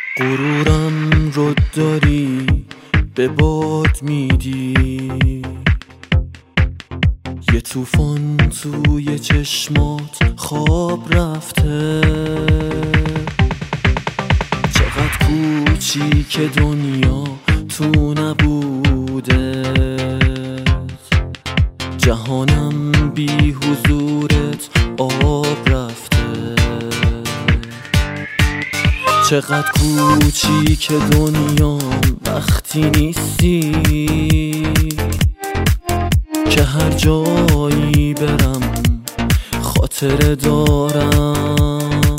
غرورم رو داری به باد میدی، یه طوفان توی چشمات خواب رفته. چقدر کوچیک دنیا تو نبوده، جهانم بی حضورت آب رفته. چقدر کوچیک دنیام وقتی نیستی، که هر جایی برم خاطره دارم.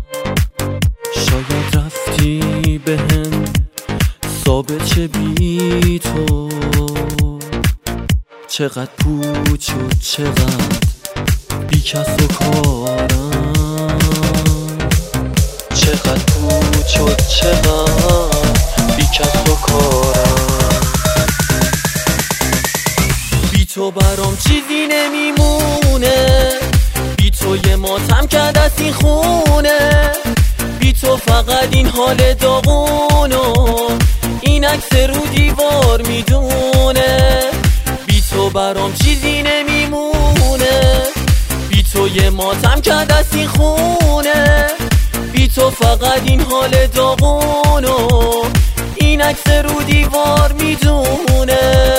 شاید رفتی بهم ثابت چه بی تو، چقدر پوچ و چقدر بی کس و کارم. چقدر پوچ و چقدر بی کس و کارم. بی تو برام چیزی نمیمونه، بی تو یه ماتم که دستی خونه. بی تو فقط این حال داغونو این عکس رو دیوار میدونه. بی تو برام چیزی نمیمونه، بی تو یه ماتم که دستی خونه. بی تو فقط این حال داغونو این عکس رو دیوار میدونه.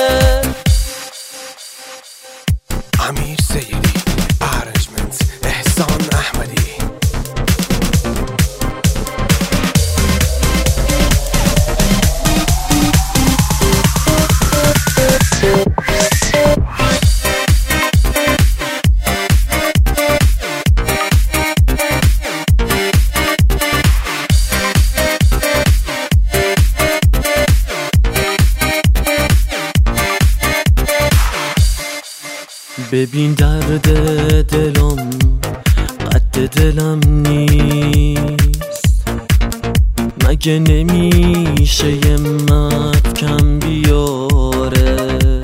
امیر سیدی، ارنجمنت احسان احمدی. ببین درد دلم قد دلم نیست، مگه نمیشه یه مرد کم بیاره؟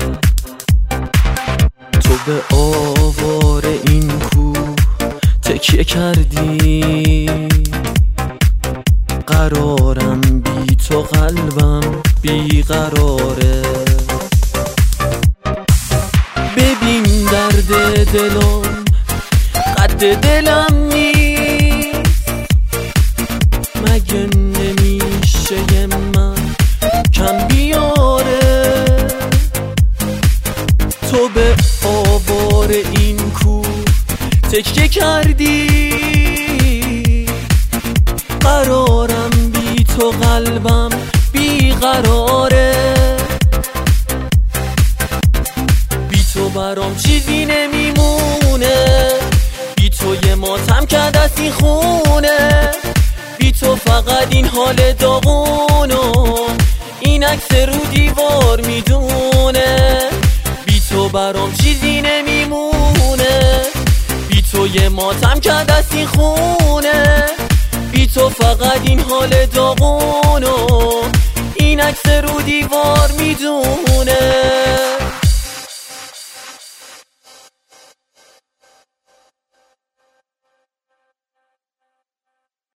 تو به آوار این کوه تکیه کردی، قرارم بی تو قلبم بیقراره. ببین درد دلم قد دلم نیست، مگه نمیشه یه من کم بیاره؟ تو به آوار این کوه تکیه کردی، قرارم بی تو قلبم بیقراره. تو برام چیزی نمیمونه، بی تو یه ماتم که دستی خونه. بی تو فقط این حال داغونو این عکس رو دیوار میدونه. بی تو برام چیزی نمیمونه، بی تو یه ماتم که دستی خونه. بی تو فقط این حال داغونو این عکس رو دیوار